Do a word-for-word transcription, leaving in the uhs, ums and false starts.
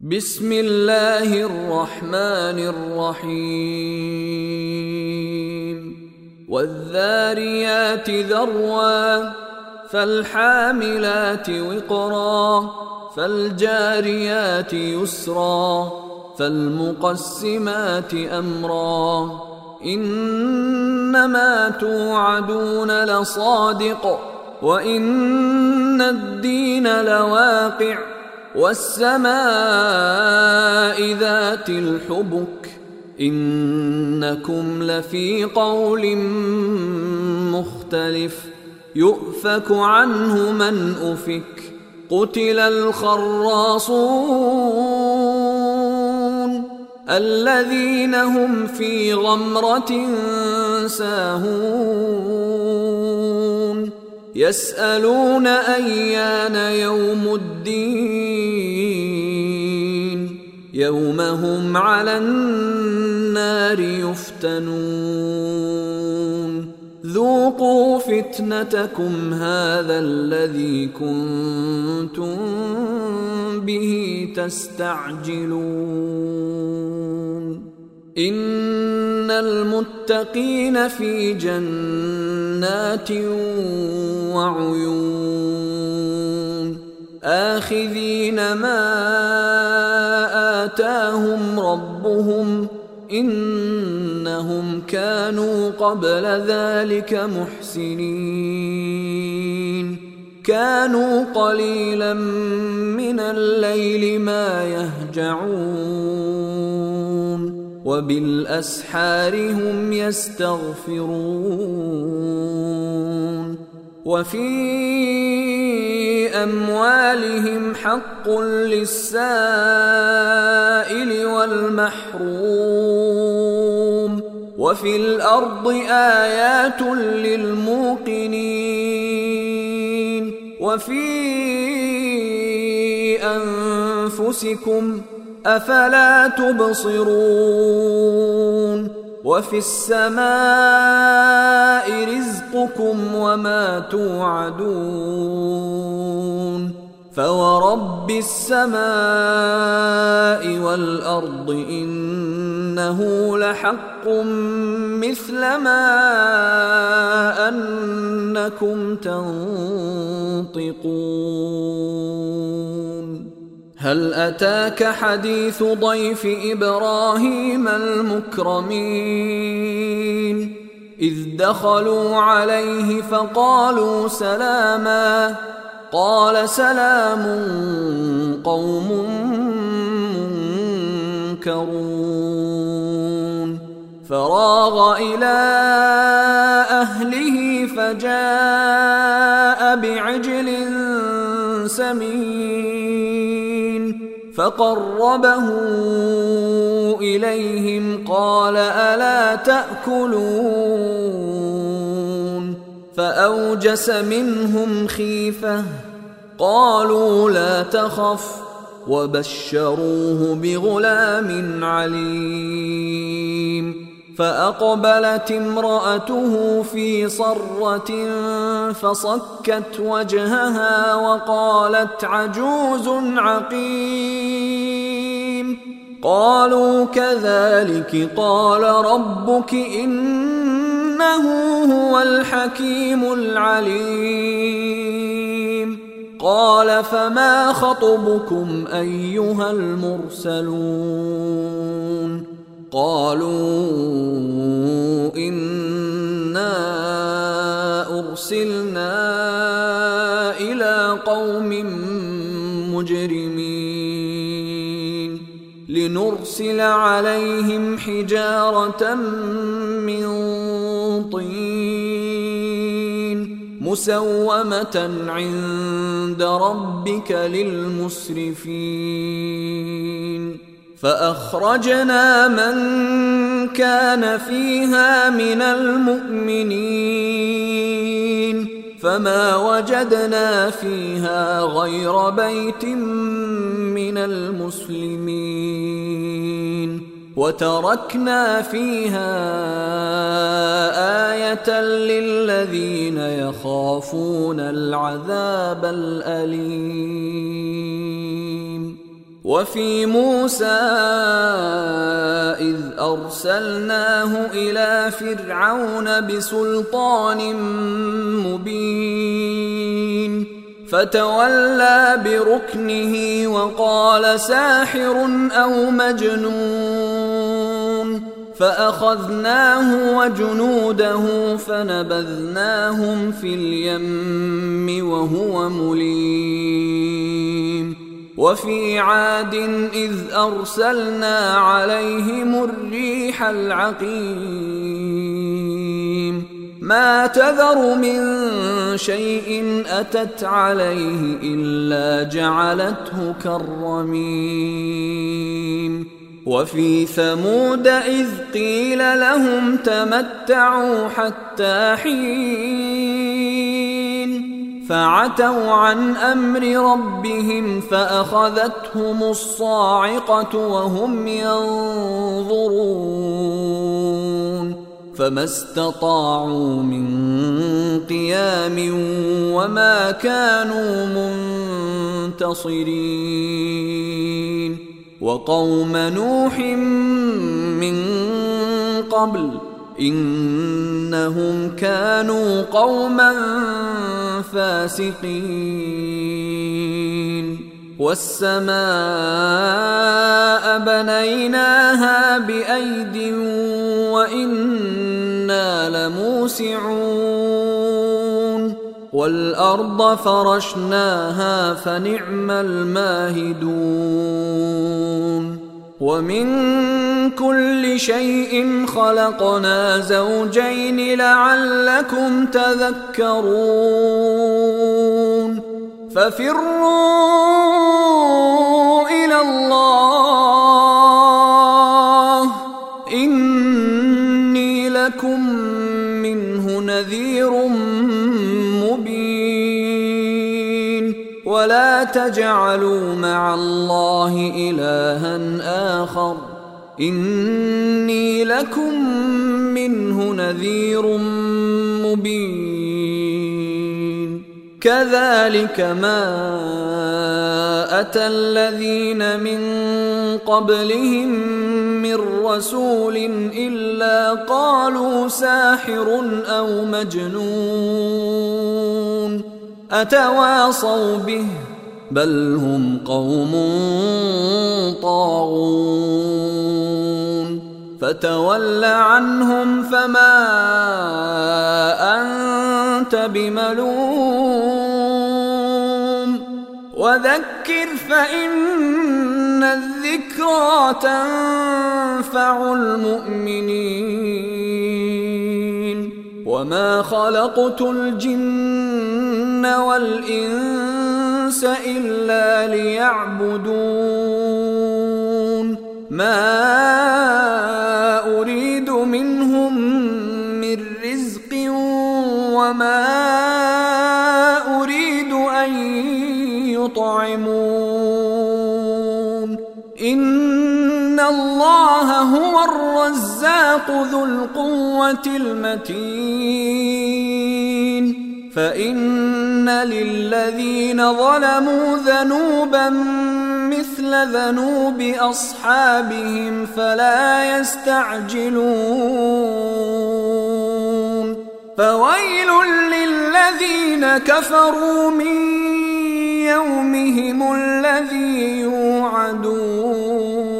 بسم الله الرحمن الرحيم والذاريات ذروا فالحاملات وقرا فالجاريات يسرا فالمقسمات أمرا إنما توعدون لصادق وإن الدين لواقع والسماء ذات الحبك إنكم لفي قول مختلف يؤفك عنه من أفك قتل الخراصون الذين هم في غمرة ساهون يسألون أيان يوم الدين يوم هم على النار يفتنون ذوقوا فتنتكم هذا الذي كنتم به تستعجلون إن المتقين في جنات وعيون آخذين ما آتاهم ربهم إنهم كانوا قبل ذلك محسنين كانوا قليلا من الليل ما يهجعون وبالأسحار هم يستغفرون وفي أموالهم حق للسائل والمحروم وفي الأرض آيات للموقنين وفي أنفسكم أفلا تبصرون وفي السماء رزقكم وما توعدون فورب السماء والأرض إنه لحق مثل ما أنكم تنطقون هل أتاك حديث ضيف إبراهيم المكرمين إذ دخلوا عليه فقالوا سلاما قال سلام قوم منكرون فراغ إلى أهله فجاء بعجل سمين فقربه إليهم قال ألا تأكلون فأوجس منهم خيفة قالوا لا تخف وبشروه بغلام عليم فأقبلت امرأته في صرة فصكت وجهها وقالت عجوز عقيم قالوا كذلك قال ربك إنه هو الحكيم العليم قال فما خطبكم أيها المرسلون قالوا إنا أرسلنا إلى قوم مجرمين لنرسل عليهم حجارة من طين مسومة عند ربك للمسرفين فأخرجنا من كان فيها من المؤمنين فما وجدنا فيها غير بيت من المسلمين وتركنا فيها آية للذين يخافون العذاب الأليم وفي موسى إذ أرسلناه إلى فرعون بسلطان مبين فتولى بركنه وقال ساحر أو مجنون فأخذناه وجنوده فنبذناهم في اليم وهو مليم وفي عاد إذ أرسلنا عليهم الريح العقيم ما تذر من شيء أتت عليه إلا جعلته كالرميم وفي ثمود إذ قيل لهم تمتعوا حتى حين فعتوا عن أمر ربهم فأخذتهم الصاعقة وهم ينظرون فما استطاعوا من قيام وما كانوا منتصرين وقوم نوح من قبل إنهم كانوا قوما فاسقين والسماء بنيناها بأيد وإنا لموسعون والأرض فرشناها فنعم الماهدون ومن كل شيء خلقنا زوجين لعلكم تذكرون ففروا إلى الله إني لكم منه نذير مبين ولا تجعلوا مع الله إلها آخر إني لكم منه نذير مبين كذلك ما أتى الذين من قبلهم من رسول إلا قالوا ساحر أو مجنون أتواصوا به بل هم قوم طاغون فتول عنهم فما أنت بملوم وذكر فإن الذكرى تنفع المؤمنين وما خلقت الجن والإنس إلا ليعبدون ما أريد منهم من رزق وما أريد أن يطعمون إن الله هو الرزاق ذو القوة المتين فإن للذين ظلموا ذنوبا مثل ذنوب أصحابهم فلا يستعجلون فويل للذين كفروا من يومهم الذي يوعدون